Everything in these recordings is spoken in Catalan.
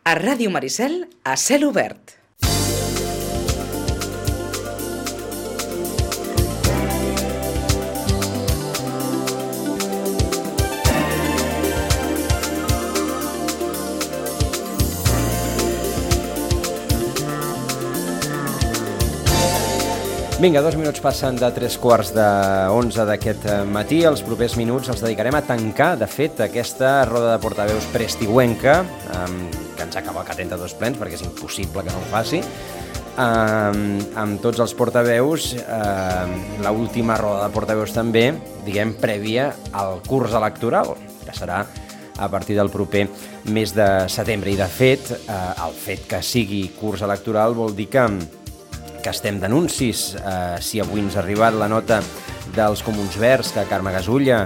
A Ràdio Maricel, a cel obert. Vinga, 2 minuts passen de 3:15 d'aquest matí. Els propers minuts els dedicarem a tancar, de fet, aquesta roda de portaveus preestiuenca, que ens acaba el 32 plens, perquè és impossible que no ho faci, amb tots els portaveus, l'última roda de portaveus també, diguem, prèvia al curs electoral, que serà a partir del proper mes de setembre. I, de fet, el fet que sigui curs electoral vol dir que estem d'anuncis. Si avui ens ha arribat la nota dels Comuns Verds que Carme Gasulla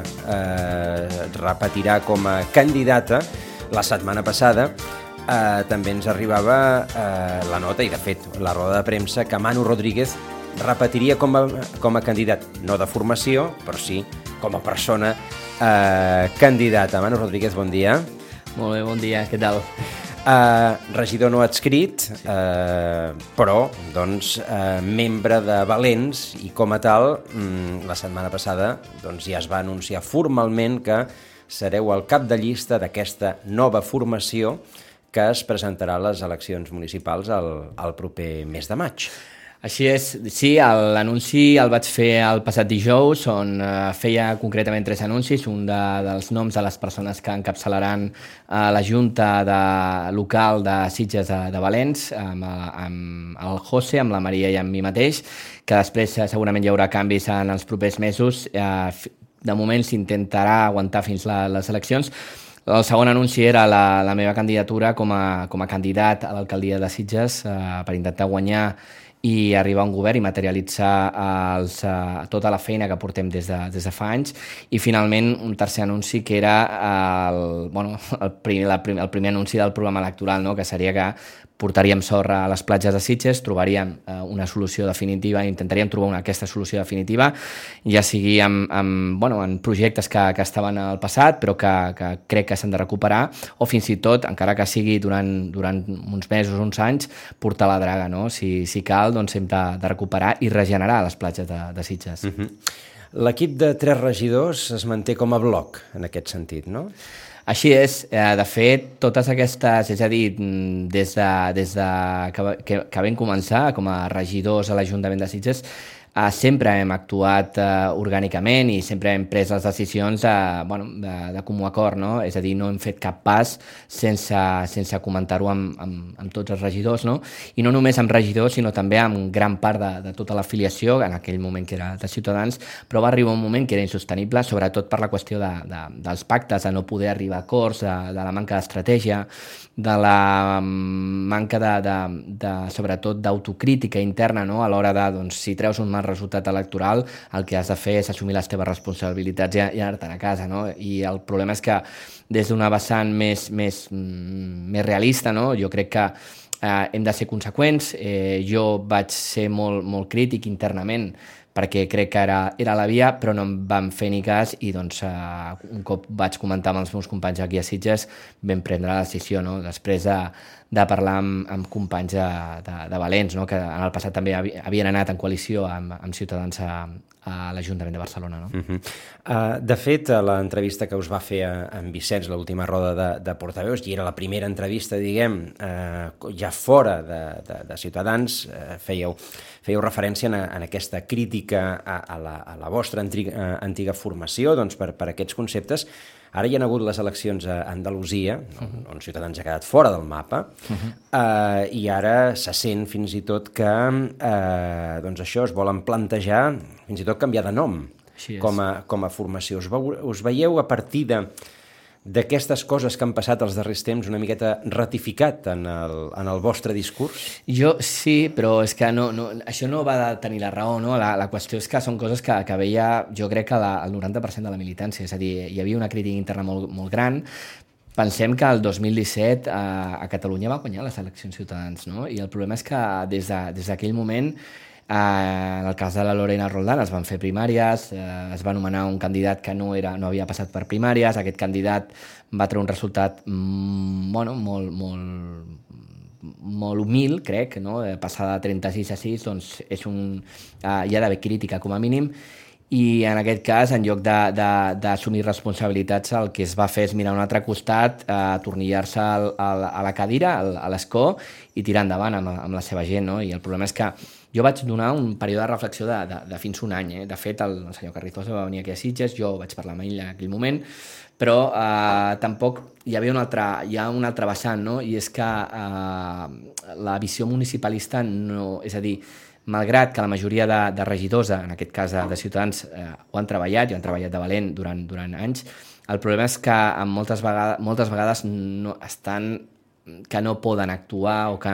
repetirà com a candidata, la setmana passada també ens arribava la nota, i de fet la roda de premsa, que Manu Rodríguez repetiria com a candidat, no de formació, però sí com a persona candidata. Manu Rodríguez, bon dia. Molt bé, bon dia, què tal? Regidor no adscrit, però doncs, membre de Valents, i com a tal, la setmana passada doncs, ja es va anunciar formalment que sereu el cap de llista d'aquesta nova formació que es presentarà a les eleccions municipals el proper mes de maig. Així és, sí, l'anunci el vaig fer el passat dijous, on feia concretament 3 anuncis, un dels noms de les persones que encapçalaran la Junta local de Sitges de Valents, amb el José, amb la Maria i amb mi mateix, que després segurament hi haurà canvis en els propers mesos. De moment s'intentarà aguantar fins les eleccions. El segon anunci era la meva candidatura com a candidat a l'alcaldia de Sitges per intentar guanyar i arribar a un govern i materialitzar tota la feina que portem des de fa anys. I finalment un tercer anunci que era el primer anunci del programa electoral, no? Que seria que portaríem sorra a les platges de Sitges, trobaríem una solució definitiva, intentaríem trobar aquesta solució definitiva, ja sigui en projectes que estaven al passat però que crec que s'han de recuperar, o fins i tot, encara que sigui durant uns mesos, uns anys, portar la draga, no? Si cal, doncs hem de recuperar i regenerar les platges de Sitges. L'equip de 3 regidors es manté com a bloc en aquest sentit, no? Així és. De fet, totes aquestes, és a dir, des que vam començar com a regidors a l'Ajuntament de Sitges, sempre hem actuat orgànicament i sempre hem pres les decisions de comú acord, no? És a dir, no hem fet cap pas sense comentar-ho amb tots els regidors, no? I no només amb regidors, sinó també amb gran part de tota l'afiliació, en aquell moment que era de Ciutadans, però va arribar un moment que era insostenible, sobretot per la qüestió dels pactes, de no poder arribar a acords, de la manca d'estratègia, de la manca sobretot d'autocrítica interna, no? A l'hora de, doncs, si treus un mal resultat electoral, el que has de fer és assumir les teves responsabilitats i anar-te'n a casa, no? I el problema és que des d'una vessant més realista, no? Jo crec que hem de ser conseqüents. Jo vaig ser molt crític internament perquè crec que era la via, però no em van fer ni cas, i doncs un cop vaig comentar amb els meus companys aquí a Sitges vam prendre la decisió, no? Després de parlar amb companys de Valents, no? Que en el passat també havien anat en coalició amb Ciutadans a l'Ajuntament de Barcelona, no? De fet, a l'entrevista que us va fer en Vicenç, l'última roda de portaveus, i era la primera entrevista, diguem, ja fora de Ciutadans, fèieu referència en aquesta crítica a la vostra antiga formació, doncs, per aquests conceptes. Ara hi ha hagut les eleccions a Andalusia, on Ciutadans ha quedat fora del mapa, i ara se sent fins i tot que doncs això, es volen plantejar fins i tot canviar de nom com a formació. Us veieu a partir d'aquestes coses que han passat els darrers temps una miqueta ratificat en el vostre discurs? Jo sí, però és que això no va de tenir la raó, no? La qüestió és que són coses que veia, jo crec, que el 90% de la militància. És a dir, hi havia una crítica interna molt gran. Pensem que el 2017 a Catalunya va guanyar les eleccions Ciutadans, no? I el problema és que des d'aquell moment En el cas de la Lorena Roldán es van fer primàries, es va nomenar un candidat que no havia passat per primàries, aquest candidat va treure un resultat molt humil, crec, no? Passar de 36 a 6, doncs hi ha d'haver crítica com a mínim, i en aquest cas, en lloc d'assumir responsabilitats, el que es va fer és mirar a un altre costat, atornillar-se a la cadira, a l'escó, i tirar endavant amb la seva gent, no? I el problema és que jo vaig donar un període de reflexió de fins un any. De fet, el senyor Carrizosa va venir aquí a Sitges, jo vaig parlar amb ell en aquell moment, però tampoc hi ha un altre vessant, no? I és que la visió municipalista no... És a dir, malgrat que la majoria de regidors, en aquest cas de Ciutadans, ho han treballat i han treballat de valent durant anys, el problema és que moltes vegades no estan, que no poden actuar o que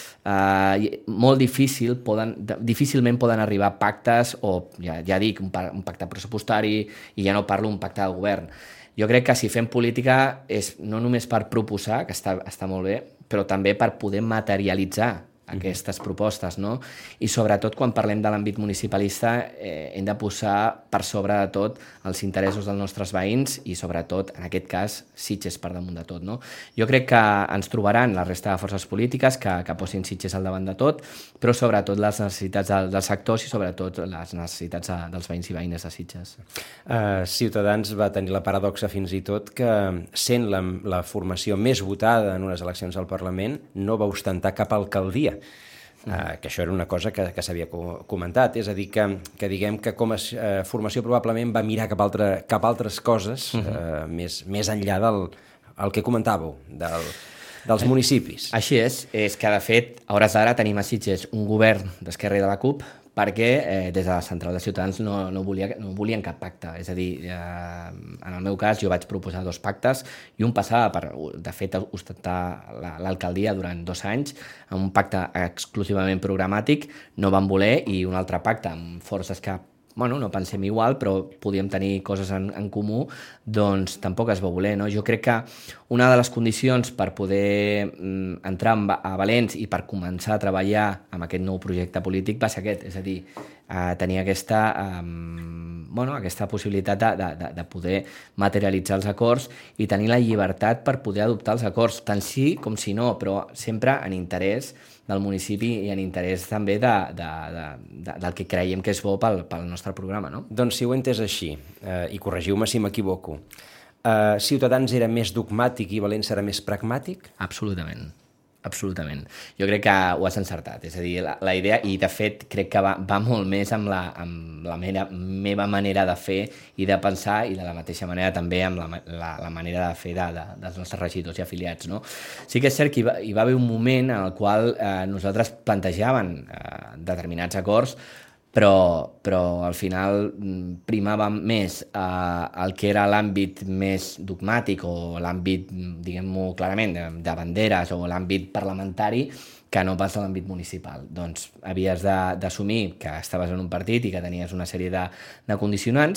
molt difícilment poden arribar a pactes o, ja dic, un pacte pressupostari, i ja no parlo un pacte de govern. Jo crec que si fem política és no només per proposar, que està molt bé, però també per poder materialitzar aquestes propostes, no? I sobretot quan parlem de l'àmbit municipalista hem de posar per sobre de tot els interessos dels nostres veïns i sobretot, en aquest cas, Sitges per damunt de tot, no? Jo crec que ens trobaran la resta de forces polítiques que posin Sitges al davant de tot, però sobretot les necessitats dels sectors i sobretot les necessitats dels veïns i veïnes de Sitges. Ciutadans va tenir la paradoxa fins i tot que, sent la formació més votada en unes eleccions al Parlament, no va ostentar cap alcaldia. Que això era una cosa que s'havia comentat, és a dir, que diguem que com a formació probablement va mirar cap a altres coses més enllà del que comentàveu, dels municipis. Així és que de fet, a hores d'ara tenim a Sitges un govern d'Esquerra i de la CUP perquè des de la central de Ciutadans no volien cap pacte. És a dir, en el meu cas jo vaig proposar 2 pactes i un passava per, de fet, ostentar l'alcaldia durant 2 anys amb un pacte exclusivament programàtic, no van voler, i un altre pacte amb forces que no pensem igual, però podíem tenir coses en comú, doncs tampoc es va voler, no? Jo crec que una de les condicions per poder entrar a Valents i per començar a treballar amb aquest nou projecte polític va ser aquest, és a dir, tenir aquesta possibilitat de poder materialitzar els acords i tenir la llibertat per poder adoptar els acords, tant sí com si no, però sempre en interès del municipi i en interès també del que creiem que és bo pel nostre programa, no? Doncs si ho he entès així, i corregiu-me si m'equivoco, Ciutadans era més dogmàtic i Valents era més pragmàtic? Absolutament. Jo crec que ho has encertat, és a dir, la idea, i de fet crec que va molt més amb la meva manera de fer i de pensar, i de la mateixa manera també amb la manera de fer dels nostres regidors i afiliats, no? Sí que és cert que hi va haver un moment en el qual nosaltres plantejàvem determinats acords, però al final primava més el que era l'àmbit més dogmàtic o l'àmbit, diguem-ho clarament, de banderes o l'àmbit parlamentari que no pas l'àmbit municipal. Doncs havies d'assumir que estaves en un partit i que tenies una sèrie de condicionants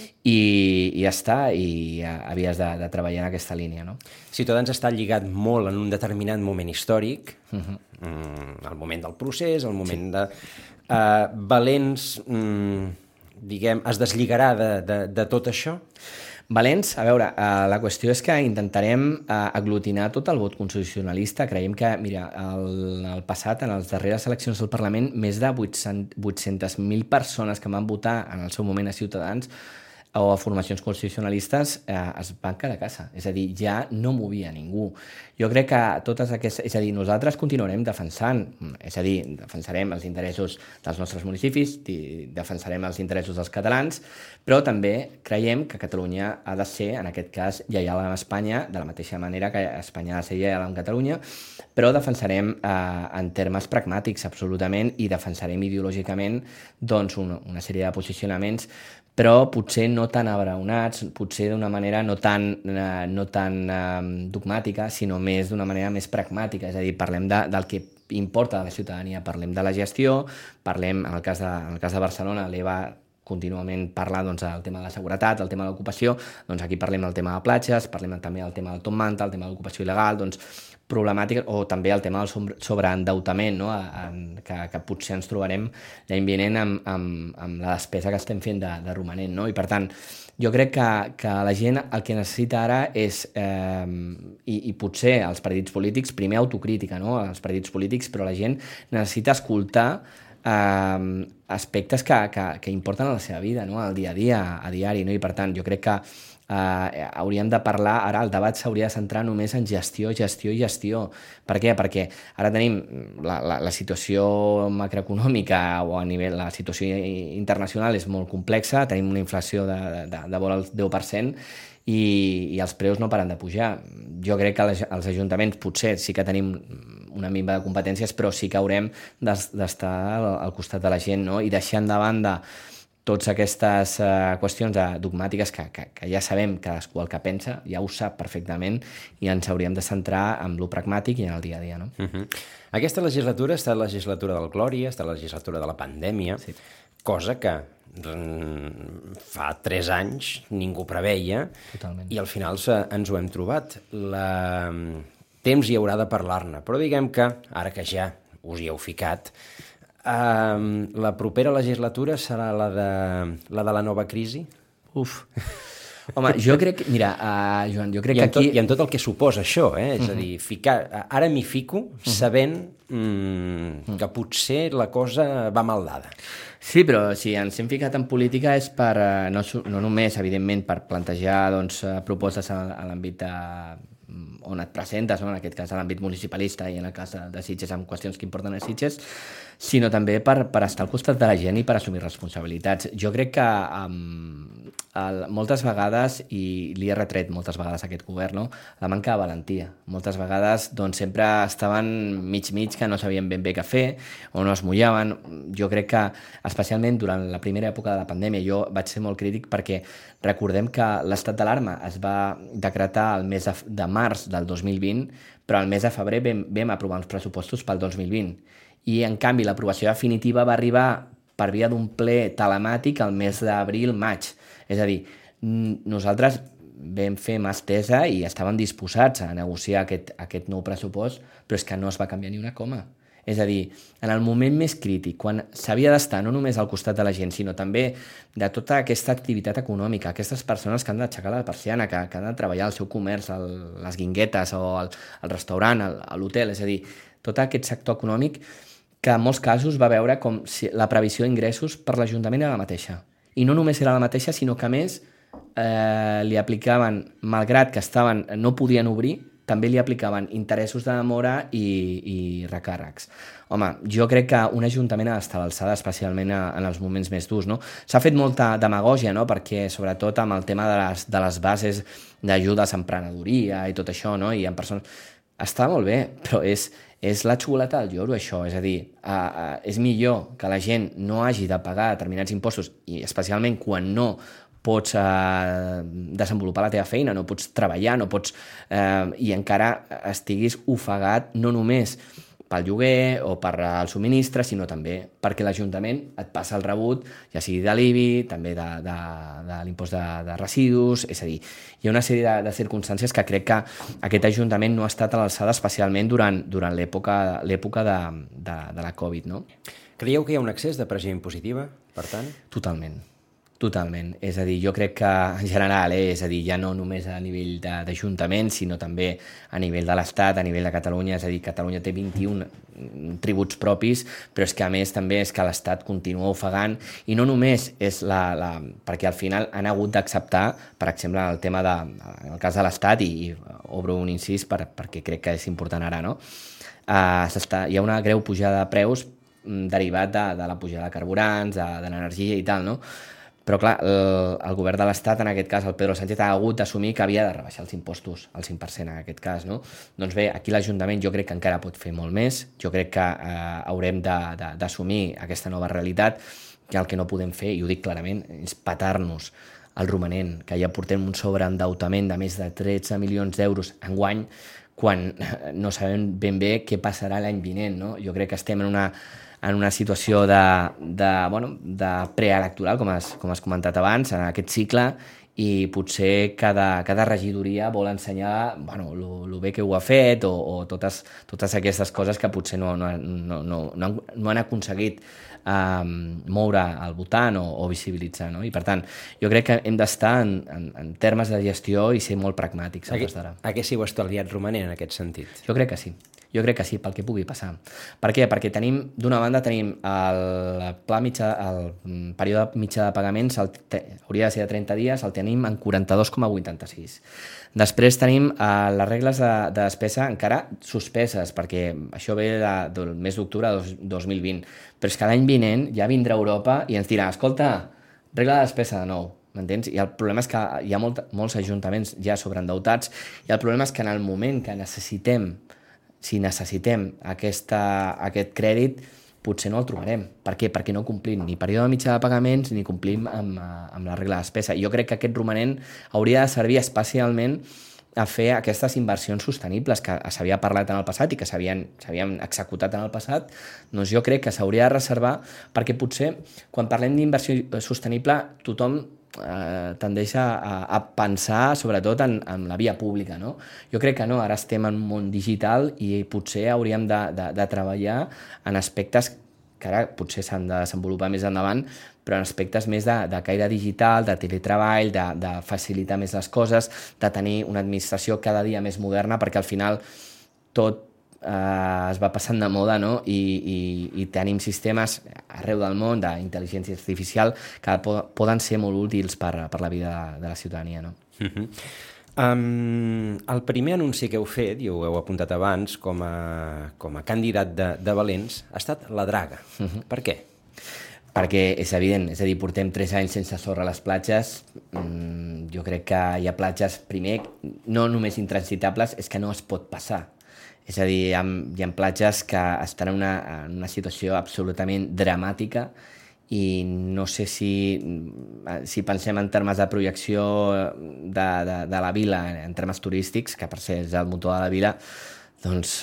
i ja està, i havies de treballar en aquesta línia, no? Ciutadans està lligat molt en un determinat moment històric, el moment del procés, el moment de... Valents, diguem, es deslligarà de tot això? Valents, a veure, la qüestió és que intentarem aglutinar tot el vot constitucionalista. Creiem que, mira, el passat, en les darreres eleccions del Parlament, més de 800.000 persones que van votar en el seu moment a Ciutadans o a formacions constitucionalistes es van quedar a casa. És a dir, ja no movia ningú. Jo crec que totes aquestes... És a dir, nosaltres continuarem defensant, és a dir, defensarem els interessos dels nostres municipis, defensarem els interessos dels catalans, però també creiem que Catalunya ha de ser, en aquest cas, lleial amb Espanya, de la mateixa manera que Espanya ha de ser lleial amb Catalunya, però defensarem en termes pragmàtics, absolutament, i defensarem ideològicament doncs, una sèrie de posicionaments, però potser no tan abraonats, potser d'una manera no tan dogmàtica, sinó més d'una manera més pragmàtica, és a dir, parlem del que importa a la ciutadania, parlem de la gestió, parlem, en el cas de Barcelona, l'EVA contínuament parla del tema de la seguretat, el tema de l'ocupació, doncs aquí parlem del tema de platges, parlem també del tema del top manta, el tema de l'ocupació il·legal, doncs problemàtiques, o també el tema del sobreendeutament, no? Que potser ens trobarem l'any vinent amb la despesa que estem fent de romanent, no? I per tant, jo crec que la gent el que necessita ara és, i potser els partits polítics, primer autocrítica, no? Els partits polítics, però la gent necessita escoltar aspectes que importen a la seva vida, no? Al dia a dia, a diari, no? I per tant, jo crec que hauríem de parlar, ara el debat s'hauria de centrar només en gestió. Per què? Perquè ara tenim la situació macroeconòmica o a nivell, la situació internacional és molt complexa, tenim una inflació de vora el 10% i els preus no paren de pujar. Jo crec que els ajuntaments potser sí que tenim una minva de competències, però sí que haurem d'estar al costat de la gent, no? I deixant de banda totes aquestes qüestions dogmàtiques que ja sabem cadascú el que pensa, ja ho sap perfectament, i ens hauríem de centrar en lo pragmàtic i en el dia a dia, no? Aquesta legislatura ha estat la legislatura del Glòria, ha estat la legislatura de la pandèmia, sí. Cosa que fa 3 anys ningú preveia. Totalment. I al final ens ho hem trobat. Temps hi haurà de parlar-ne, però diguem que, ara que ja us hi heu ficat, la propera legislatura serà la de la nova crisi? Uf. Home, jo crec... Mira, Joan, jo crec que aquí... I en tot el que suposa això, és a dir, ara m'hi fico sabent que potser la cosa va mal dada. Sí, però si ens hem ficat en política és per, no només, evidentment, per plantejar propostes a l'àmbit on et presentes, no? En aquest cas a l'àmbit municipalista i en el cas de Sitges amb qüestions que importen a Sitges, sinó també per estar al costat de la gent i per assumir responsabilitats. Jo crec que moltes vegades, i li he retret moltes vegades a aquest govern, no? La manca de valentia. Moltes vegades doncs, sempre estaven mig, que no sabien ben bé què fer o no es mullaven. Jo crec que, especialment durant la primera època de la pandèmia, jo vaig ser molt crític perquè recordem que l'estat d'alarma es va decretar el mes de març del 2020, però el mes de febrer vam aprovar uns pressupostos pel 2020. I, en canvi, l'aprovació definitiva va arribar per via d'un ple telemàtic al mes d'abril-maig. És a dir, nosaltres vam fer mà estesa i estàvem disposats a negociar aquest nou pressupost, però és que no es va canviar ni una coma. És a dir, en el moment més crític, quan s'havia d'estar no només al costat de la gent, sinó també de tota aquesta activitat econòmica, aquestes persones que han d'aixecar la persiana, que han de treballar al seu comerç, les guinguetes o al restaurant, a l'hotel, és a dir, tot aquest sector econòmic que en molts casos va veure com si la previsió d'ingressos per l'Ajuntament era la mateixa. I no només era la mateixa, sinó que a més li aplicaven, malgrat que no podien obrir, també li aplicaven interessos de demora i recàrrecs. Home, jo crec que un ajuntament ha d'estar a l'alçada, especialment en els moments més durs, no? S'ha fet molta demagògia, no? Perquè, sobretot amb el tema de les bases d'ajudes a emprenedoria i tot això, no? I en persones... Està molt bé, però és la xocolata del lloro, això. És a dir, és millor que la gent no hagi de pagar determinats impostos, i especialment quan no pots desenvolupar la teva feina, no pots treballar, no pots... i encara estiguis ofegat no només pel lloguer o per al subministre, sinó també perquè l'Ajuntament et passa el rebut, ja sigui de l'IBI, també de l'impost de residus, és a dir, hi ha una sèrie de circumstàncies que crec que aquest Ajuntament no ha estat a l'alçada, especialment durant l'època de la Covid, no? Creieu que hi ha un excés de pressió impositiva, per tant? Totalment. És a dir, jo crec que en general, és a dir, ja no només a nivell d'Ajuntament, sinó també a nivell de l'Estat, a nivell de Catalunya, és a dir, Catalunya té 21 tributs propis, però és que a més també és que l'Estat continua ofegant, i no només és perquè al final han hagut d'acceptar, per exemple, el tema en el cas de l'Estat, i obro un incís perquè crec que és important ara, no? Hi ha una greu pujada de preus derivat de la pujada de carburants, de l'energia i tal, no? Però, clar, el govern de l'Estat, en aquest cas, el Pedro Sánchez, ha hagut d'assumir que havia de rebaixar els impostos, al 5% en aquest cas, no? Doncs bé, aquí l'Ajuntament jo crec que encara pot fer molt més, jo crec que haurem d'assumir aquesta nova realitat, que el que no podem fer, i ho dic clarament, és petar-nos el romanent, que ja portem un sobreendeutament de més de 13 milions d'euros enguany, quan no sabem ben bé què passarà l'any vinent, no? Jo crec que estem en una situació de preelectoral, com has comentat abans, en aquest cicle, i potser cada regidoria vol ensenyar lo bé que ho ha fet o totes aquestes coses que potser no han aconseguit moure el votant o visibilitzar, no? I per tant, jo crec que hem d'estar en termes de gestió i ser molt pragmàtics a d'ara. Haguéssiu estalviat romanent en aquest sentit? Jo crec que sí. Jo crec que sí, pel que pugui passar. Per què? Perquè d'una banda tenim el període mitjà de pagaments, hauria de ser de 30 dies, el tenim en 42,86. Després tenim les regles de despesa encara suspeses, perquè això ve del mes d'octubre de 2020, però és que l'any vinent ja vindrà Europa i ens dirà, escolta, regla de despesa de nou. M'entens? I el problema és que hi ha molts ajuntaments ja sobreendeutats i el problema és que en el moment que si necessitem aquest crèdit, potser no el trobarem. Per què? Perquè no complim ni període mitjà de pagaments ni complim amb la regla de despesa. Jo crec que aquest romanent hauria de servir especialment a fer aquestes inversions sostenibles que s'havia parlat en el passat i que s'havien executat en el passat. Doncs jo crec que s'hauria de reservar perquè potser quan parlem d'inversió sostenible tothom tendeix a pensar sobretot en la via pública, no? Jo crec que no, ara estem en un món digital i potser hauríem de treballar en aspectes que ara potser s'han de desenvolupar més endavant, però en aspectes més de caire digital, de teletreball, de facilitar més les coses, de tenir una administració cada dia més moderna, perquè al final tot es va passant de moda, no? I tenim sistemes arreu del món d'intel·ligència artificial que poden ser molt útils per la vida de la ciutadania, no? El primer anunci que heu fet, i ho heu apuntat abans, com a candidat de Valents, ha estat la draga. Per què? Perquè és evident, és a dir, portem 3 anys sense sorra a les platges. Jo crec que hi ha platges, primer, no només intransitables, és que no es pot passar. És a dir, hi ha platges que estan en una situació absolutament dramàtica i no sé si pensem en termes de projecció de la vila, en termes turístics, que per ser és el motor de la vila, doncs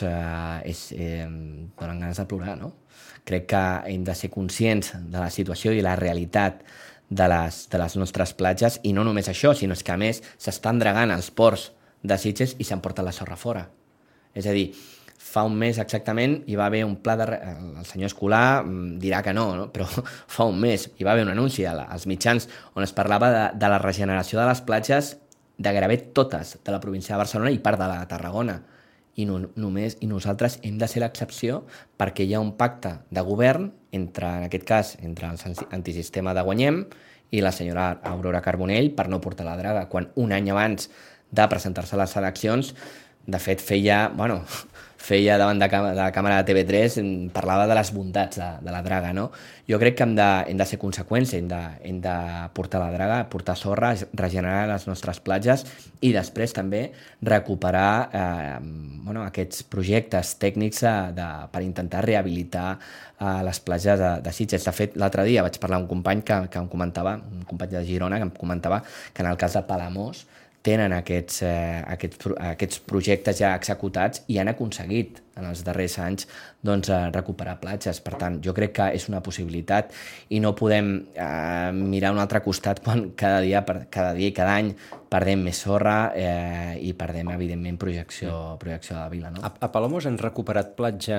donen ganes de plorar, no? Crec que hem de ser conscients de la situació i la realitat de les nostres platges, i no només això, sinó que a més s'estan dregant els ports de Sitges i s'emporten la sorra fora. És a dir, fa un mes exactament hi va haver un pla el senyor Escolà dirà que no, però fa un mes hi va haver un anunci als mitjans on es parlava de la regeneració de les platges de gairebé totes de la província de Barcelona i part de la Tarragona. I nosaltres hem de ser l'excepció perquè hi ha un pacte de govern en aquest cas, entre el antisistema de Guanyem i la senyora Aurora Carbonell per no portar la draga, quan un any abans de presentar-se a les eleccions, de fet, feia davant de la càmera de TV3, parlava de les bondats de la draga, no? Jo crec que hem de ser conseqüents, hem de portar la draga, portar sorra, regenerar les nostres platges i després també recuperar aquests projectes tècnics per intentar rehabilitar les platges de Sitges. De fet, l'altre dia vaig parlar amb un company que em comentava, un company de Girona, que em comentava que en el cas de Palamós tenen aquests projectes ja executats i han aconseguit en els darrers anys recuperar platges. Per tant, jo crec que és una possibilitat i no podem mirar a un altre costat quan cada dia i cada any perdem més sorra i perdem, evidentment, projecció de la vila. No? A Palamós han recuperat platja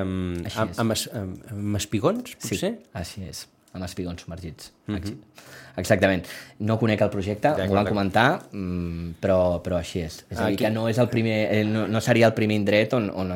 amb espigons, potser? Sí, així és, amb espigons submergits. Exactament. No conec el projecte, m'ho van comentar, però així és. És a dir, que no és el primer, no seria el primer indret on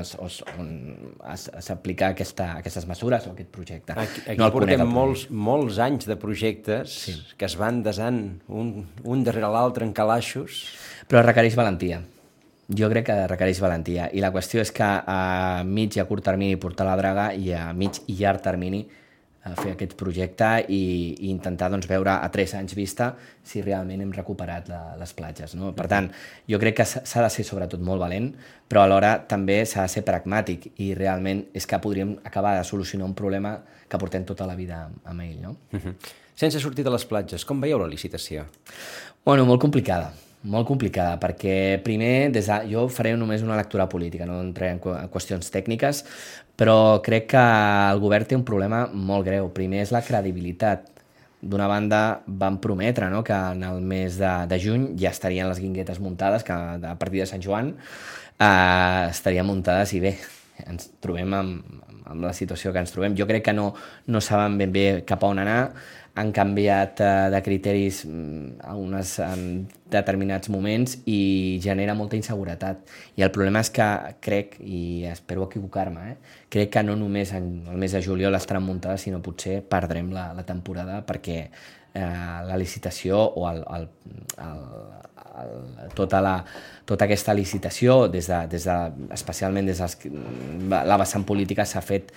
s'aplica aquestes mesures o aquest projecte. Aquí portem molts anys de projectes que es van desant un darrere l'altre en calaixos. Però requereix valentia. Jo crec que requereix valentia. I la qüestió és que a mig i a curt termini portar la draga i a mig i llarg termini fer aquest projecte i intentar veure a 3 anys vista si realment hem recuperat les platges. No? Per tant, jo crec que s'ha de ser sobretot molt valent, però alhora també s'ha de ser pragmàtic i realment és que podríem acabar de solucionar un problema que portem tota la vida amb ell. No? Sense sortir de les platges, com veieu la licitació? Bueno, molt complicada, perquè primer jo faré només una lectura política, no entraré en qüestions tècniques, però crec que el govern té un problema molt greu. Primer és la credibilitat. d'una banda van prometre, no?, que en el mes de juny ja estarien les guinguetes muntades, que a partir de Sant Joan estarien muntades, i bé, ens trobem amb la situació que ens trobem. Jo crec que no saben ben bé cap a on anar, han canviat de criteris en determinats moments i genera molta inseguretat. I el problema és que crec, i espero equivocar-me, crec que no només el mes de juliol estaran muntades, sinó potser perdrem la temporada perquè la licitació o tota aquesta licitació, especialment des de la vessant política, s'ha fet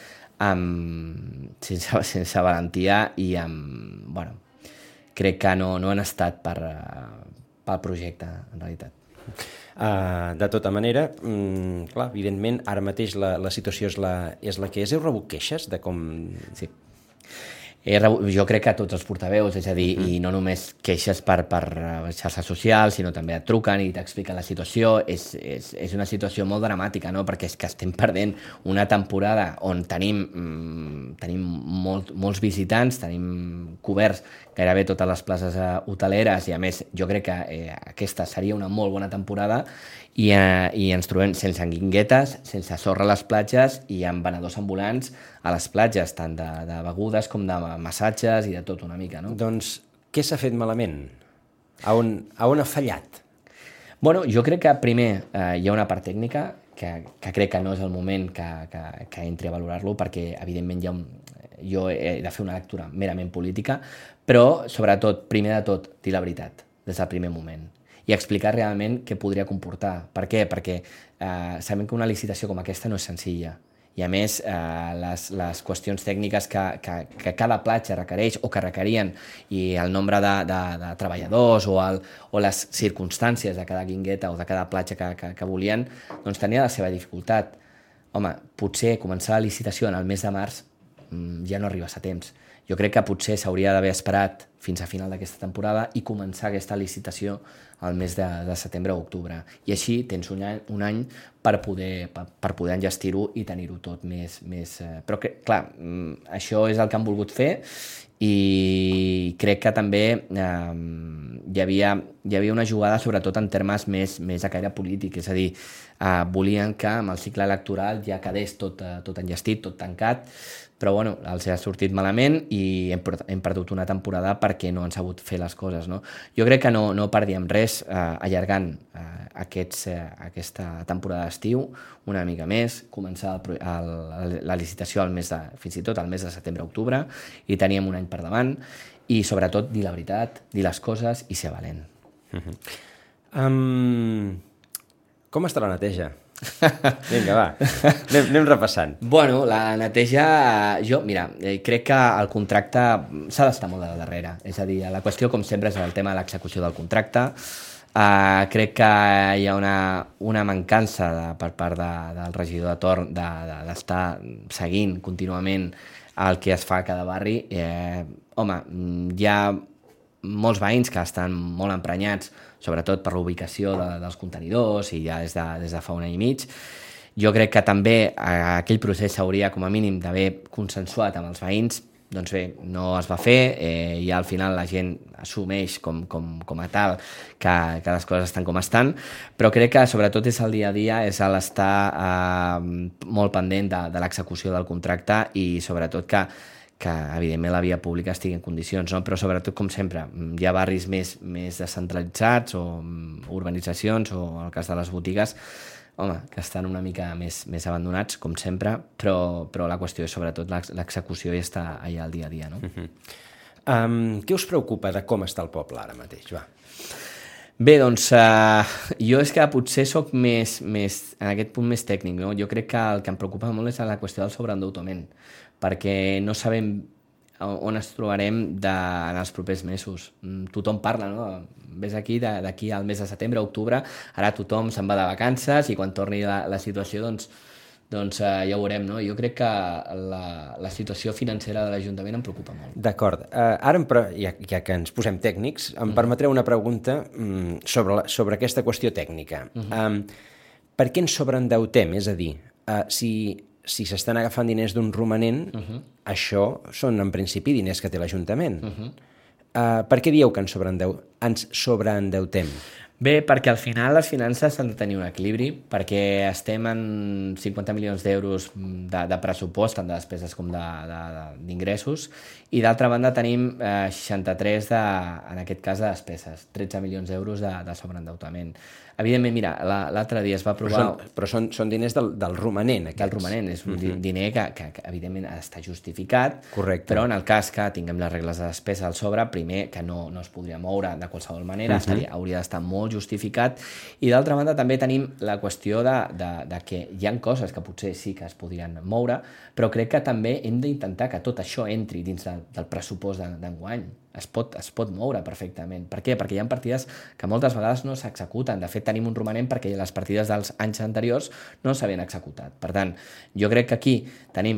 sense valentia i crec que no han estat pel projecte, en realitat. De tota manera, clar, evidentment, ara mateix la situació és la que és. Heu rebut queixes de com... Sí. Jo crec que a tots els portaveus, és a dir, i no només queixes per xarxes socials, sinó també et truquen i t'expliquen la situació. És una situació molt dramàtica, no?, perquè és que estem perdent una temporada on tenim molts visitants, tenim coberts gairebé totes les places hoteleres, i a més jo crec que aquesta seria una molt bona temporada, i ens trobem sense guinguetes, sense sorra a les platges i amb venedors ambulants a les platges, tant de begudes com de massatges i de tot una mica, no? Doncs què s'ha fet malament? A on ha fallat? Bueno, jo crec que primer hi ha una part tècnica que crec que no és el moment que entri a valorar-lo, perquè evidentment jo he de fer una lectura merament política, però sobretot, primer de tot, dir la veritat des del primer moment i explicar realment què podria comportar. Per què? Perquè sabem que una licitació com aquesta no és senzilla, i a més les qüestions tècniques que cada platja requereix o que requerien, i el nombre de treballadors o les circumstàncies de cada guingueta o de cada platja que volien, doncs tenia la seva dificultat. Home, potser començar la licitació en el mes de març ja no arribes a temps. Jo crec que potser s'hauria d'haver esperat fins a final d'aquesta temporada i començar aquesta licitació al mes de setembre o octubre. I així tens un any per poder enllestir-ho i tenir-ho tot més... Però, clar, això és el que han volgut fer, i crec que també hi havia una jugada sobretot en termes més de caire polític, és a dir, volien que amb el cicle electoral ja quedés tot enllestit, tot tancat, però bueno, els ha sortit malament i hem perdut una temporada perquè no han sabut fer les coses, no? Jo crec que no perdíem res allargant aquesta temporada d'estiu una mica més, començar la licitació fins i tot al mes de setembre-octubre, i teníem un any per davant, i sobretot dir la veritat, dir les coses i ser valent. Com està la neteja? Vinga, va, anem repassant. Bueno, la neteja, mira, crec que el contracte s'ha d'estar molt a la darrere. És a dir, la qüestió, com sempre, és el tema de l'execució del contracte. Crec que hi ha una mancança per part del regidor de torn d'estar seguint contínuament el que es fa a cada barri. Home, hi ha molts veïns que estan molt emprenyats, sobretot per la ubicació dels contenidors, i ja des de fa un any i mig. Jo crec que també aquell procés s'hauria, com a mínim, d'haver consensuat amb els veïns. Doncs bé, no es va fer, i al final la gent assumeix com a tal que les coses estan com estan, però crec que sobretot és el dia a dia, és l'estar molt pendent de l'execució del contracte, i sobretot que evidentment la via pública estigui en condicions, no? Però sobretot, com sempre, hi ha barris més descentralitzats o urbanitzacions, o el cas de les botigues, home, que estan una mica més abandonats, com sempre, però la qüestió és sobretot l'execució i estar allà al dia a dia, no? Què us preocupa de com està el poble ara mateix, va? Bé, doncs, jo és que potser soc més en aquest punt més tècnic, no? Jo crec que el que em preocupa molt és la qüestió del sobreendeutament, perquè no sabem on ens trobarem en els propers mesos. Tothom parla, no? Ves aquí, d'aquí al mes de setembre, octubre, ara tothom se'n va de vacances, i quan torni la situació, doncs ja ho veurem, no? Jo crec que la situació financera de l'Ajuntament em preocupa molt. D'acord. Ara, ja que ens posem tècnics, em permetreu una pregunta sobre aquesta qüestió tècnica. Per què ens sobreendeutem? És a dir, si s'estan agafant diners d'un romanent, això són en principi diners que té l'Ajuntament. Per què dieu que ens sobreendeutem? Bé, perquè al final les finances han de tenir un equilibri, perquè estem en 50 milions d'euros de pressupost, tant de despeses com d'ingressos, i d'altra banda tenim 63 en aquest cas de despeses, 13 milions d'euros de sobreendeutament. Evidentment, mira, l'altre dia es va aprovar... Però són diners del romanent, aquests. Del romanent, és un diner que evidentment ha d'estar justificat. Correcte. Però en el cas que tinguem les regles de despesa al sobre, primer, que no es podria moure de qualsevol manera, hauria d'estar molt justificat, i d'altra banda també tenim la qüestió de que hi ha coses que potser sí que es podrien moure, però crec que també hem d'intentar que tot això entri dins del pressupost d'enguany. Es pot moure perfectament. Per què? Perquè hi ha partides que moltes vegades no s'executen. De fet, tenim un romanent perquè les partides dels anys anteriors no s'havien executat. Per tant, jo crec que aquí tenim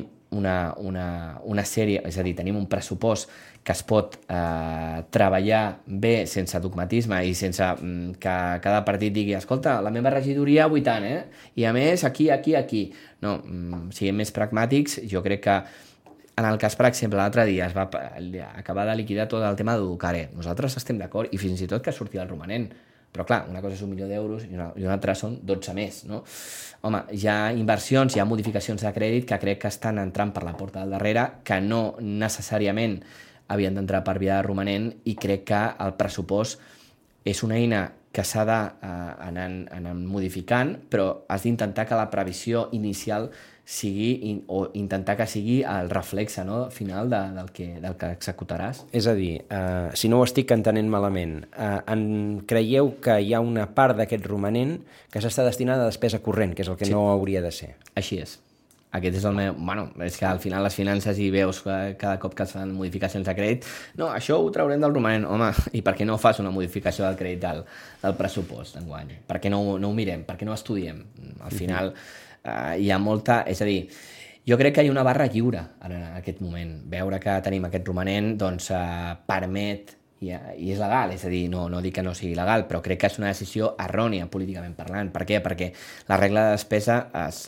una sèrie, és a dir, tenim un pressupost que es pot treballar bé sense dogmatisme i sense que cada partit digui escolta, la meva regidoria 8 anys, i a més aquí. No, siguem més pragmàtics. Jo crec que en el cas, per exemple, l'altre dia es va acabar de liquidar tot el tema d'Educare. Nosaltres estem d'acord, i fins i tot que surti el romanent. Però clar, una cosa és 1 milió d'euros i una altra són 12 més, no? Home, hi ha inversions, hi ha modificacions de crèdit que crec que estan entrant per la porta del darrere, que no necessàriament havien d'entrar per via de romanent, i crec que el pressupost és una eina que s'ha d'anar modificant, però has d'intentar que la previsió inicial sigui, o intentar que sigui el reflexe, no, final del que executaràs. És a dir, si no ho estic entenent malament, creieu que hi ha una part d'aquest romanent que s'està destinada a despesa corrent, que és el que no hauria de ser? Així és. Aquest és el meu... Bueno, és que al final les finances hi veus cada cop que es fan modificacions de crèdit. No, això ho traurem del romanent. Home, i per què no fas una modificació del crèdit del pressupost d'enguany? Per què no ho mirem? Per què no ho estudiem? Al final hi ha molta... És a dir, jo crec que hi ha una barra lliure en aquest moment. Veure que tenim aquest romanent doncs permet... I és legal, és a dir, no dic que no sigui legal, però crec que és una decisió errònia políticament parlant. Per què? Perquè la regla de despesa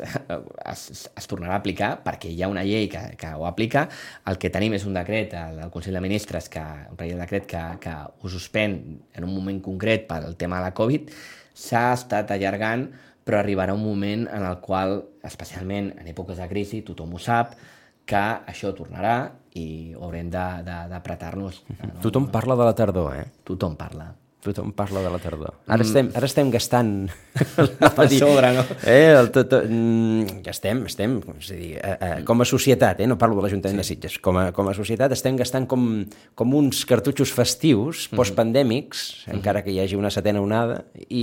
es tornarà a aplicar perquè hi ha una llei que ho aplica. El que tenim és un decret del Consell de Ministres, un reial decret que ho suspèn en un moment concret pel tema de la Covid. S'ha estat allargant, però arribarà un moment en el qual, especialment en èpoques de crisi, tothom ho sap, que això tornarà i haurem d'apretar-nos. Tothom parla de la tardor, eh? Tothom parla. Tothom parla de la tardor. Ara estem gastant... Per sobre, no? Ja estem, és a dir, com a societat, no parlo de l'Ajuntament de Sitges, com a societat estem gastant com uns cartutxos festius postpandèmics, encara que hi hagi una setena onada,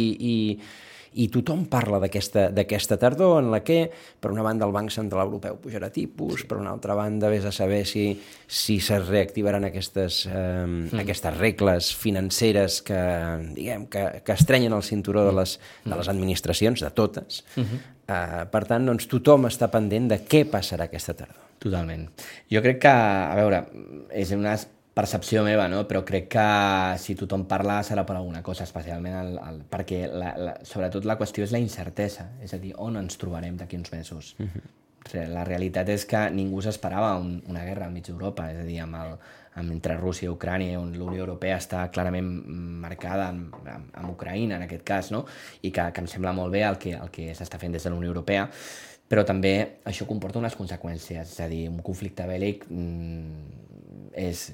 i tothom parla d'aquesta tardor en la que, per una banda, el Banc Central Europeu pujarà tipus, per una altra banda, vés a saber si se reactivaran aquestes regles financeres que estrenyen el cinturó de les administracions, de totes. Per tant, doncs, tothom està pendent de què passarà aquesta tardor. Totalment. Jo crec que, a veure, és una percepció meva, no? Però crec que si tothom parla serà per alguna cosa, especialment perquè sobretot la qüestió és la incertesa, és a dir, on ens trobarem d'aquí uns mesos. La realitat és que ningú s'esperava una guerra al mig d'Europa, és a dir, entre Rússia i Ucrània, on la Unió Europea està clarament marcada amb Ucraïna, en aquest cas, no? I que em sembla molt bé el que s'està fent des de la Unió Europea, però també això comporta unes conseqüències, és a dir, un conflicte bèl·lic és,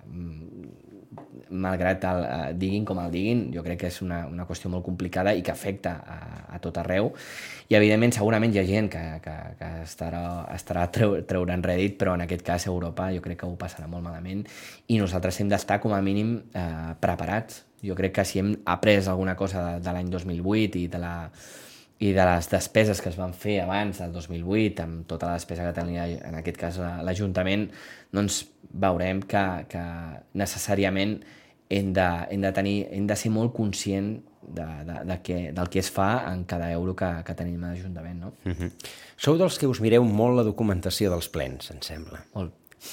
malgrat diguin com el diguin, jo crec que és una qüestió molt complicada i que afecta a tot arreu, i evidentment segurament hi ha gent que estarà treurant rèdit, però en aquest cas Europa jo crec que ho passarà molt malament i nosaltres hem d'estar com a mínim preparats. Jo crec que si hem après alguna cosa de l'any 2008 i de les despeses que es van fer abans del 2008, amb tota la despesa que tenia en aquest cas l'Ajuntament, doncs veurem que necessàriament hem de ser molt conscient del que es fa en cada euro que tenim a l'Ajuntament, no? Sou dels que us mireu molt la documentació dels plens, em sembla. Molt.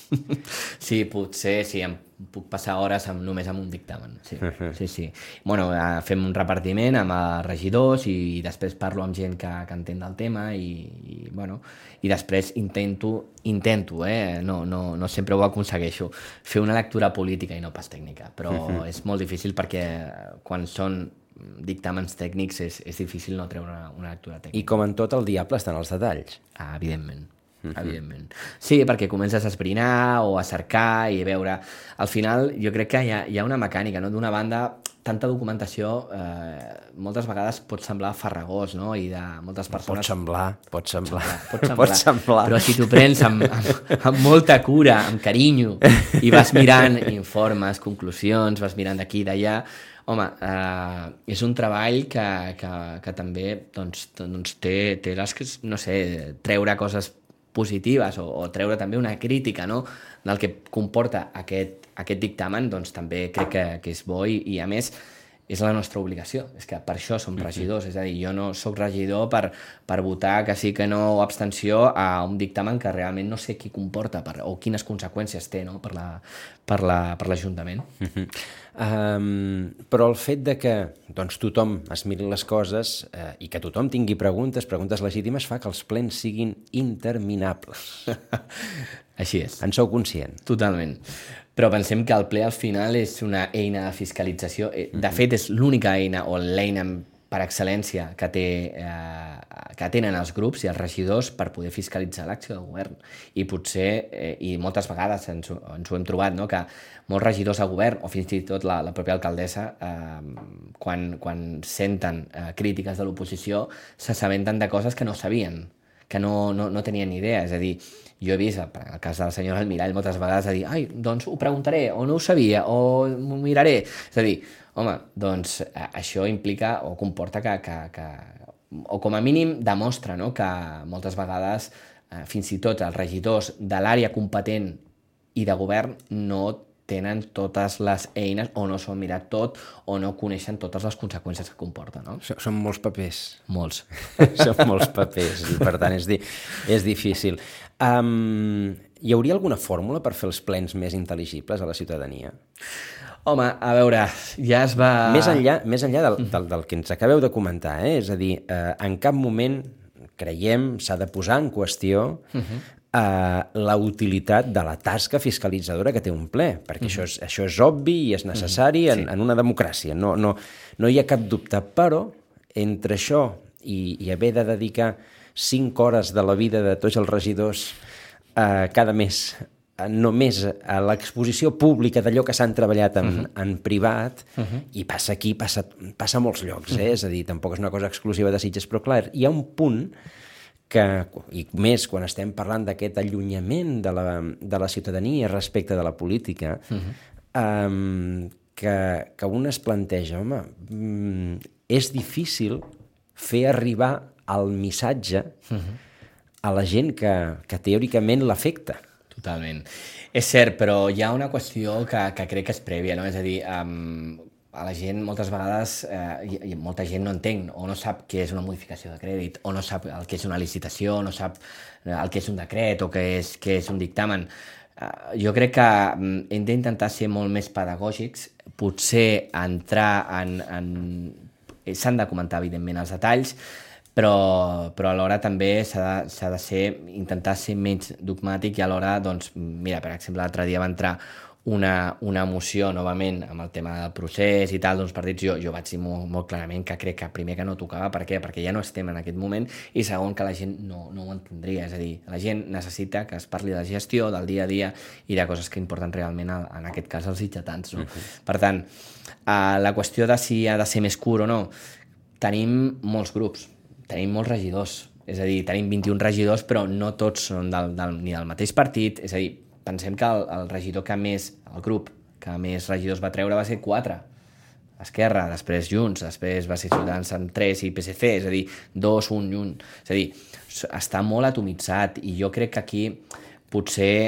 Sí, potser, sí, em puc passar hores només amb un dictamen, sí, sí. Bueno, fem un repartiment amb els regidors i després parlo amb gent que entén del tema i després intento, no sempre ho aconsegueixo, fer una lectura política i no pas tècnica, però és molt difícil perquè quan són dictàmens tècnics és difícil no treure una lectura tècnica. I com en tot, el diable està en els detalls. Evidentment. Sí, perquè comences a esbrinar o a cercar i a veure... Al final, jo crec que hi ha una mecànica, no? D'una banda, tanta documentació moltes vegades pot semblar farragós, no? I de moltes persones... Pot semblar. Però si t'ho prens amb molta cura, amb carinyo, i vas mirant informes, conclusions, vas mirant d'aquí i d'allà, home, és un treball que també doncs, té les, no sé, treure coses positives o treure també una crítica, no?, del que comporta aquest dictamen, doncs també crec que és bo i a més és la nostra obligació, és que per això som regidors, és a dir, jo no sóc regidor per votar que sí que no o abstenció a un dictamen que realment no sé qui comporta o quines conseqüències té, no?, per l'Ajuntament. Però el fet de que doncs, tothom es miri les coses i que tothom tingui preguntes legítimes fa que els plens siguin interminables. Així és. En sou conscient? Totalment. Però pensem que el ple al final és una eina de fiscalització. De fet, és l'única eina o l'eina per excel·lència que tenen els grups i els regidors per poder fiscalitzar l'acció del govern. I potser, i moltes vegades ens ho hem trobat, no?, que molts regidors de govern, o fins i tot la pròpia alcaldessa, quan senten crítiques de l'oposició, s'assabenten de coses que no sabien, que no tenien ni idea. És a dir, jo he vist, en el cas de la senyora Almirall, moltes vegades a dir, ai, doncs ho preguntaré, o no ho sabia, o m'ho miraré. És a dir, home, doncs això implica o comporta o com a mínim demostra, no?, que moltes vegades fins i tot els regidors de l'àrea competent i de govern no tenen totes les eines o no s'ho han mirat tot o no coneixen totes les conseqüències que comporta, no? Són molts papers. Molts. Són molts papers i per tant és difícil. Hi hauria alguna fórmula per fer els plens més intel·ligibles a la ciutadania? Home, a veure, ja es va... Més enllà del que ens acabeu de comentar, és a dir, en cap moment creiem s'ha de posar en qüestió la utilitat de la tasca fiscalitzadora que té un ple, perquè això és obvi i és necessari en una democràcia, no hi ha cap dubte, però entre això i haver de dedicar 5 hores de la vida de tots els regidors cada mes només a l'exposició pública d'allò que s'han treballat en privat, i passa aquí, passa a molts llocs, és a dir, tampoc és una cosa exclusiva de Sitges, però clar, hi ha un punt que, i més quan estem parlant d'aquest allunyament de la ciutadania respecte de la política, que un es planteja, home, és difícil fer arribar el missatge a la gent que teòricament l'afecta. Totalment. És cert, però hi ha una qüestió que crec que és prèvia, no? És a dir, a la gent moltes vegades, molta gent no entén o no sap què és una modificació de crèdit o no sap el que és una licitació, no sap el que és un decret o què és un dictamen. Jo crec que hem d'intentar ser molt més pedagògics, potser entrar s'han de comentar, evidentment, els detalls, però alhora també s'ha de intentar ser menys dogmàtic i alhora, doncs, mira, per exemple, l'altre dia va entrar una moció novament amb el tema del procés i tal, d'uns partits. Jo vaig dir molt clarament que crec que primer que no tocava. Per què? Perquè ja no estem en aquest moment, i segon que la gent no ho entendria. És a dir, la gent necessita que es parli de gestió, del dia a dia i de coses que importen realment, en aquest cas, als sitgetans, no? Per tant, la qüestió de si ha de ser més curt o no, tenim molts grups, tenim molts regidors, és a dir, tenim 21 regidors, però no tots són ni del mateix partit. És a dir, pensem que el regidor el grup que més regidors va treure va ser 4. Esquerra, després Junts, després va ser Ciutadans amb 3 i PSC, és a dir, 2, 1 i 1. És a dir, està molt atomitzat i jo crec que aquí potser...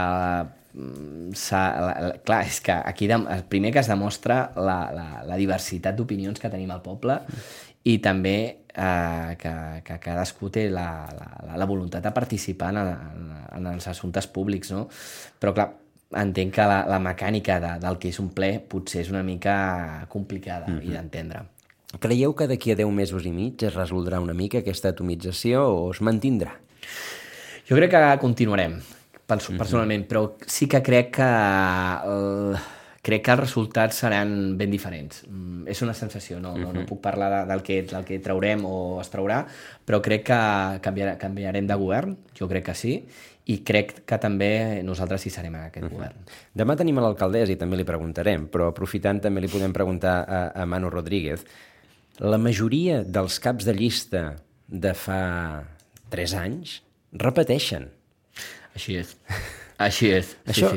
clar, és que aquí el primer que es demostra la diversitat d'opinions que tenim al poble i també que cadascú té la voluntat de participar en els assumptes públics, no? Però clar, entenc que la mecànica del que és un ple potser és una mica complicada i d'entendre. Creieu que d'aquí a 10 mesos i mig es resoldrà una mica aquesta atomització o es mantindrà? Jo crec que continuarem, personalment, però sí que crec que els resultats seran ben diferents. És una sensació, no puc parlar del que traurem o es traurà, però crec que canviarem de govern, jo crec que sí, i crec que també nosaltres hi serem en aquest govern. Demà tenim a l'alcaldessa i també li preguntarem, però aprofitant també li podem preguntar a Manu Rodríguez. La majoria dels caps de llista de fa 3 anys repeteixen. Així és. Així és. Això,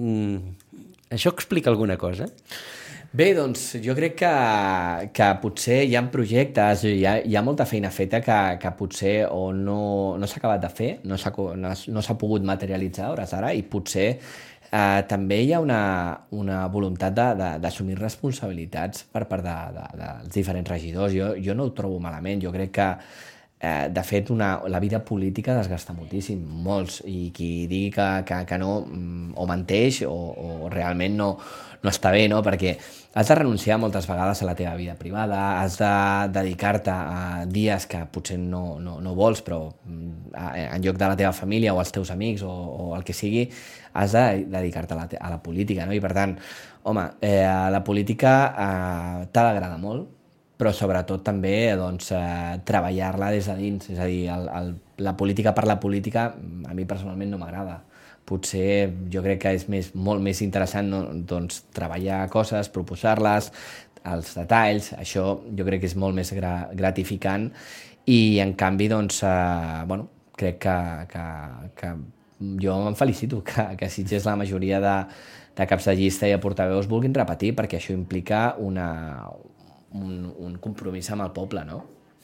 això explica alguna cosa? Bé, doncs jo crec que potser hi ha projectes, hi ha molta feina feta que potser o no s'ha acabat de fer, no s'ha pogut materialitzar a hores d'ara, i potser també hi ha una voluntat d'assumir responsabilitats per part dels diferents regidors. Jo no ho trobo malament, jo crec que de fet, la vida política desgasta moltíssim, molts, i qui digui que no o menteix o realment no està bé, no? Perquè has de renunciar moltes vegades a la teva vida privada, has de dedicar-te a dies que potser no vols, però en lloc de la teva família o als teus amics o el que sigui, has de dedicar-te a la política, no? I per tant, home, la política t'ha d'agradar molt, però sobretot també doncs, treballar-la des de dins. És a dir, la política per la política a mi personalment no m'agrada. Potser jo crec que és molt més interessant, no? Doncs, treballar coses, proposar-les, els detalls, això jo crec que és molt més gratificant, i en canvi doncs, crec que jo em felicito que Sitges la majoria de caps de llista i de portaveus vulguin repetir, perquè això implica un compromís amb el poble, no?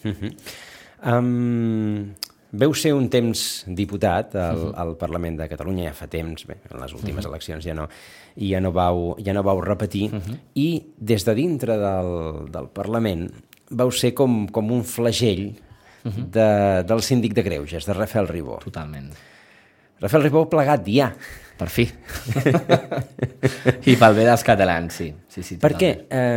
Veu ser un temps diputat al Parlament de Catalunya, ja fa temps, bé, en les últimes eleccions ja no vau repetir, i des de dintre del Parlament vau ser com un flagell del síndic de Greuges, de Rafael Ribó. Totalment. Rafael Ribó plegat ja. Per fi. I pel bé dels catalans, sí. Perquè,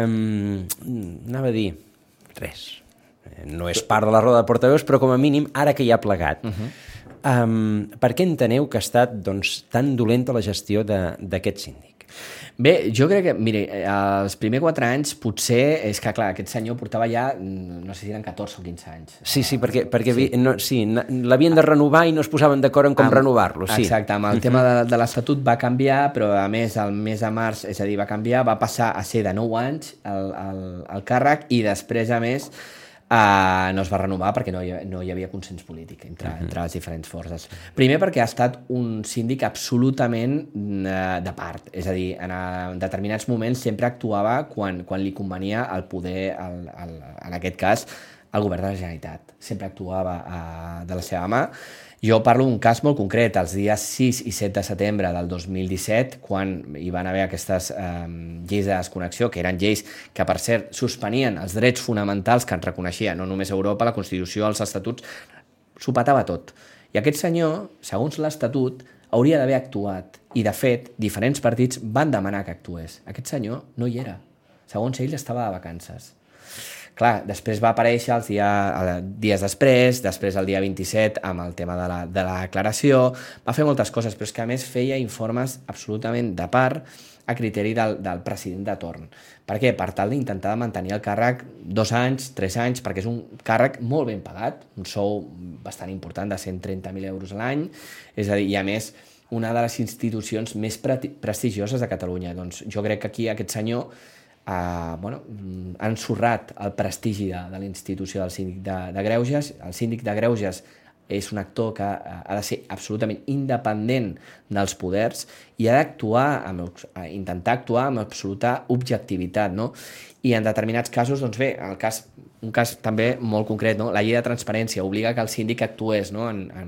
anava a dir, res, no és part de la roda de portaveus, però com a mínim, ara que ja ha plegat, per què enteneu que ha estat tan dolenta la gestió d'aquest síndic? Bé, jo crec que, mire, els primers 4 anys potser, és que clar, aquest senyor portava ja, no sé si eren 14 o 15 anys. Sí, perquè l'havien de renovar i no es posaven d'acord en com renovar-lo. Sí. Exacte, amb el tema de l'Estatut va canviar, però a més el mes de març, és a dir, va canviar, va passar a ser de 9 anys el càrrec, i després, a més, no es va renovar perquè no hi havia consens polític entre les diferents forces. Primer perquè ha estat un síndic absolutament de part, és a dir, en determinats moments sempre actuava quan li convenia el poder, en aquest cas, el govern de la Generalitat. Sempre actuava de la seva mà. Jo parlo d'un cas molt concret, els dies 6 i 7 de setembre del 2017, quan hi van haver aquestes lleis de desconnexió, que eren lleis que, per cert, suspenien els drets fonamentals que ens reconeixia, no només Europa, la Constitució, els estatuts, s'ho petava tot. I aquest senyor, segons l'Estatut, hauria d'haver actuat, i de fet, diferents partits van demanar que actués. Aquest senyor no hi era. Segons ell, estava de vacances. Clar, després va aparèixer els dies després el dia 27 amb el tema de la declaració, va fer moltes coses, però és que a més feia informes absolutament de part a criteri del president de torn. Per què? Per tal d'intentar mantenir el càrrec 2 anys, 3 anys, perquè és un càrrec molt ben pagat, un sou bastant important de 130.000 euros a l'any, és a dir, i a més una de les institucions més prestigioses de Catalunya. Doncs jo crec que aquí aquest senyor ha ensorrat el prestigi de la institució del síndic de Greuges. El síndic de Greuges és un actor que ha de ser absolutament independent dels poders i ha intentar actuar amb absoluta objectivitat, no? I en determinats casos, doncs bé, un cas també molt concret, no? La llei de transparència obliga que el síndic actués, no?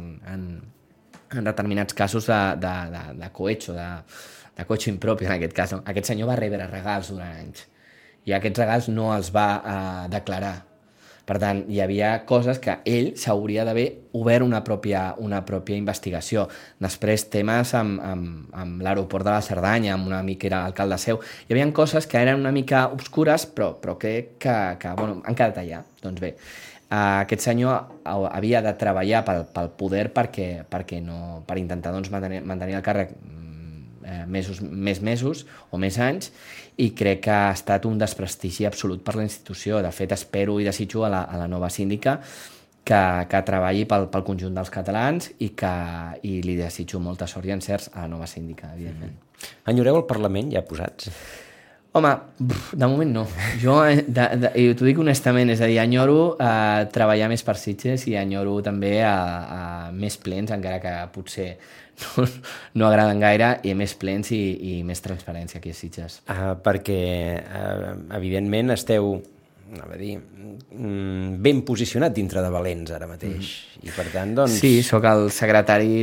en determinats casos de cohecho, de cohecho impropi, en aquest cas. No? Aquest senyor va rebre regals durant anys i aquests regals no els va declarar. Per tant, hi havia coses que ell s'hauria d'haver obert una pròpia investigació. Després, temes amb l'aeroport de la Cerdanya, amb un amic que era alcalde seu. Hi havia coses que eren una mica obscures, però crec que bueno, han quedat allà. Doncs bé, aquest senyor havia de treballar pel poder per intentar doncs, mantenir el càrrec més mesos o més anys, i crec que ha estat un desprestigi absolut per la institució. De fet, espero i desitjo a la nova síndica que treballi pel conjunt dels catalans i li desitjo molta sort i encerts a la nova síndica, evidentment. Enyoreu el Parlament ja posats? Home, de moment no. Jo t'ho dic honestament, és a dir, enyoro treballar més per Sitges i enyoro també a més plens, encara que potser no agraden gaire, i més plens i més transparència aquí a Sitges. Perquè, evidentment, esteu ben posicionat dintre de Valens ara mateix. I per tant, doncs... Sí, sóc el secretari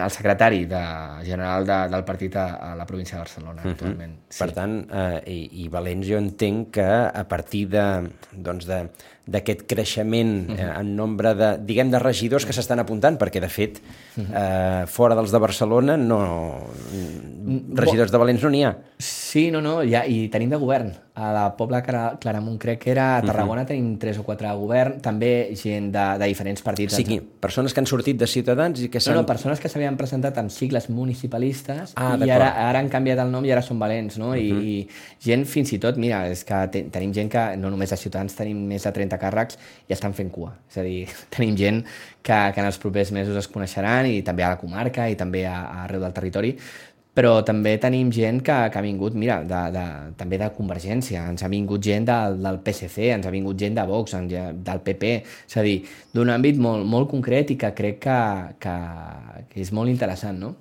general del partit a la província de Barcelona, actualment. Sí. Per tant, i Valens jo entenc que a partir d'aquest creixement en nombre de regidors que s'estan apuntant, perquè de fet fora dels de Barcelona regidors de Valens no n'hi ha. Sí, no, i tenim de govern. A la Pobla Claramunt crec que era, a Tarragona tenim 3 o 4 de govern, també gent de diferents partits. Sí, persones que han sortit de Ciutadans i que s'han... No, persones que s'havien presentat amb sigles municipalistes i ara han canviat el nom i ara són Valens, no? I gent fins i tot, mira, és que tenim gent que no només de Ciutadans tenim més de 30 càrrecs i estan fent cua. És a dir, tenim gent que en els propers mesos es coneixeran, i també a la comarca i també arreu del territori, però també tenim gent que ha vingut, mira, també de Convergència, ens ha vingut gent del PSC, ens ha vingut gent de Vox, del PP, és a dir, d'un àmbit molt, molt concret i que crec que és molt interessant, no?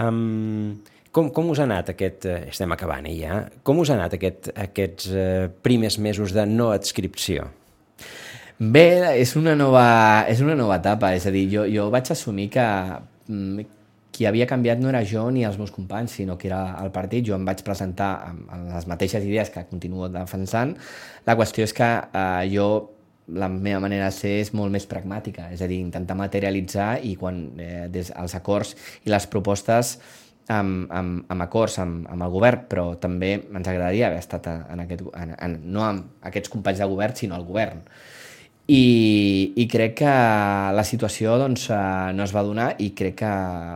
Com us ha anat estem acabant ja, com us ha anat aquests primers mesos de no adscripció? Bé, és una nova etapa, és a dir, jo vaig assumir que qui havia canviat no era jo ni els meus companys, sinó que era el partit. Jo em vaig presentar amb les mateixes idees que continuo defensant. La qüestió és que la meva manera de ser és molt més pragmàtica, és a dir, intentar materialitzar, i quan els acords i les propostes amb acords amb el govern, però també ens agradaria haver estat no amb aquests companys de govern, sinó al govern. I crec que la situació doncs, no es va donar, i crec que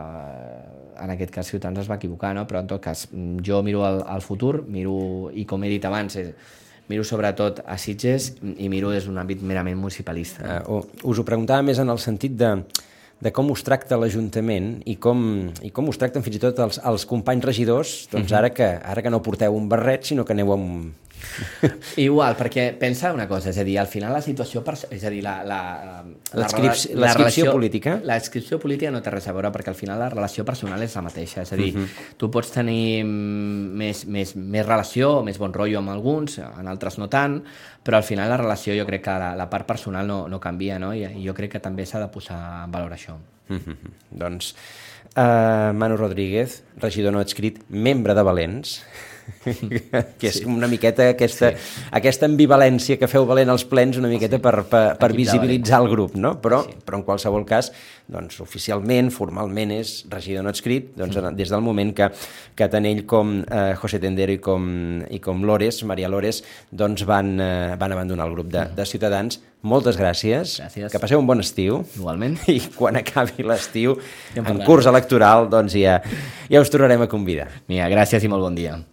en aquest cas Ciutadans es va equivocar, no? Però en tot cas jo miro el futur, i com he dit abans, miro sobretot a Sitges i miro des d'un àmbit merament municipalista. Us ho preguntava més en el sentit de com us tracta l'Ajuntament i com us tracten fins i tot els companys regidors, doncs ara que no porteu un barret, sinó que aneu amb... Igual, perquè pensa una cosa, és a dir, al final la situació... És a dir, l'adscripció política? L'adscripció política no té res a veure, perquè al final la relació personal és la mateixa, és a dir, tu pots tenir més relació, més bon rotllo amb alguns, en altres no tant, però al final la relació, jo crec que la part personal no canvia, no? I jo crec que també s'ha de posar en valor això. Doncs Manu Rodríguez, regidor no adscrit, membre de Valens, que és una miqueta aquesta ambivalència que feu valent als plens, una miqueta per visibilitzar el grup, no? Però en qualsevol cas, doncs oficialment, formalment és regidor no adscrit, doncs des del moment que tant ell com José Tendero i com Maria Lores, doncs van abandonar el grup de Ciutadans. Moltes gràcies. Que passeu un bon estiu. Igualment. I quan acabi l'estiu, en curs electoral, doncs ja us tornarem a convidar. Mira, gràcies i molt bon dia.